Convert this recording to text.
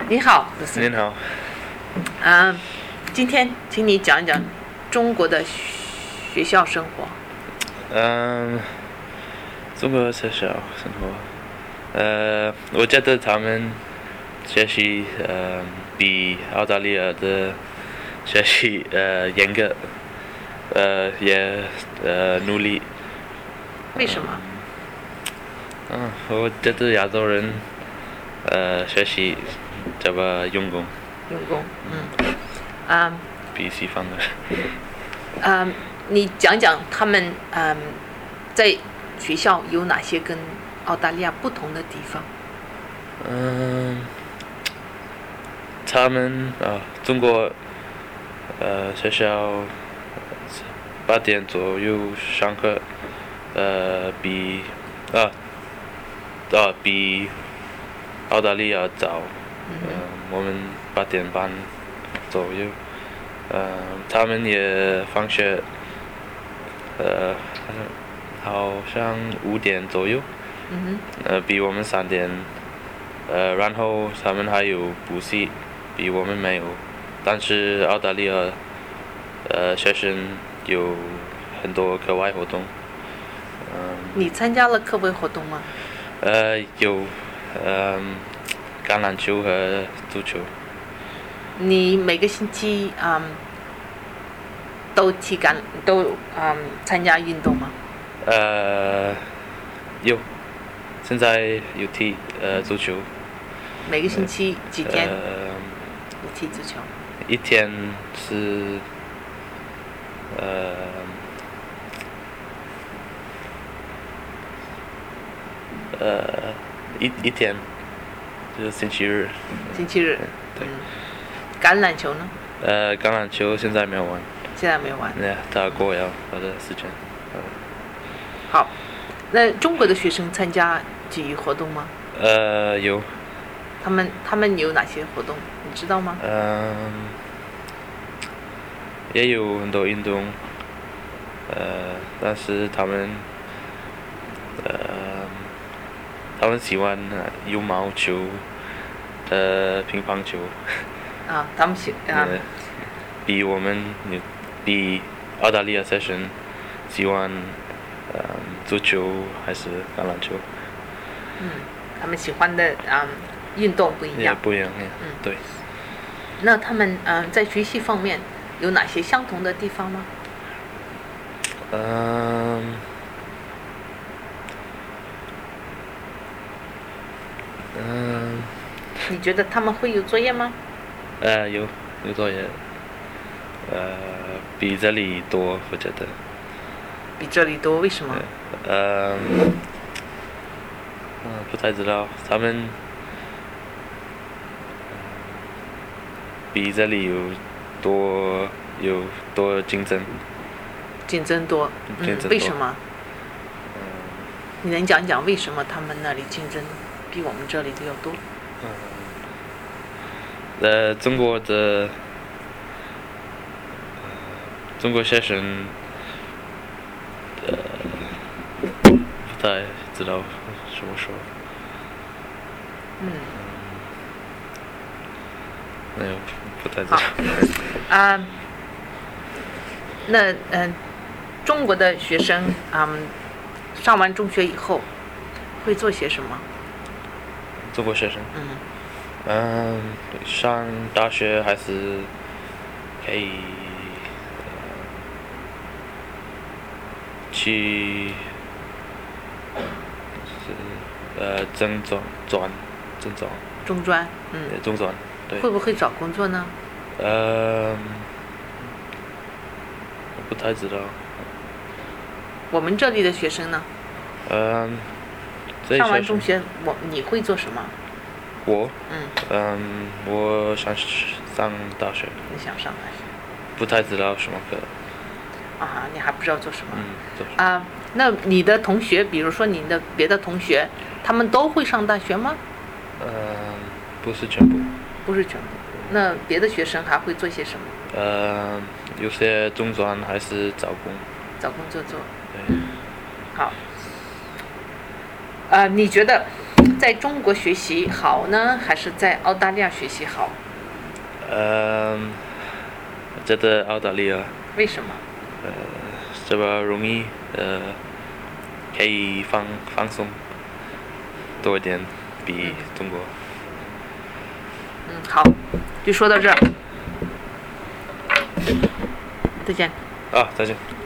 你好， 您好。 今天请你讲一讲中国的学校生活。 中国学校生活，我觉得他们学习比澳大利亚的学习严格，也努力。 为什么？ 我觉得亚洲人学习这么用功，比西方的。 你讲讲他们在学校有哪些跟澳大利亚不同的地方？ 他们中国学校8点左右上课，比澳大利亚早。我们8点半左右。他们也放学，好像5点左右。比我们3点。然后他们还有补习，比我们没有。但是澳大利亚学生有很多课外活动。 你参加了课外活动吗？ 有橄榄球和足球。 你每个星期都参加运动吗？ 有，现在有踢足球。 每个星期几天？你踢足球？ 一天是一天，就是星期日。 星期日。 对。 橄榄球呢？ 橄榄球现在没有玩。 现在没有玩。 他过了他的时间。 好，那中国的学生参加体育活动吗？ 有。 他们有哪些活动？你知道吗？ 也有很多运动，但是他们喜欢羽毛球、乒乓球。 他们比澳大利亚学生喜欢足球还是橄榄球。 他们喜欢的运动不一样。 也不一样。对。 那他们在学习方面有哪些相同的地方吗？你觉得他们会有作业吗？ 有作业。比这里多，我觉得。 比这里多，为什么？ 不太知道，他们比这里有多竞争。 竞争多。为什么？你能讲讲为什么他们那里竞争比我们这里的要多？ 中国学生不太知道怎么说。没有，不太知道。 那中国的学生上完中学以后会做些什么？ 中国学生。上大学还是可以去中专。中专。对。 会不会找工作呢？ 不太知道。 我们这里的学生呢？上完中学你会做什么？ 我想上大学。 你想上大学？ 不太知道什么课。 你还不知道做什么？那你的同学，比如说你的别的同学，他们都会上大学吗？ 不是全部。 不是全部。那别的学生还会做些什么？ 有些中专还是找工作做。 对。 好。你觉得在中国学习好呢，还是在澳大利亚学习好？ 觉得澳大利亚。 为什么？ 这边容易可以放松多一点，比中国。 好，就说到这儿，再见。 再见。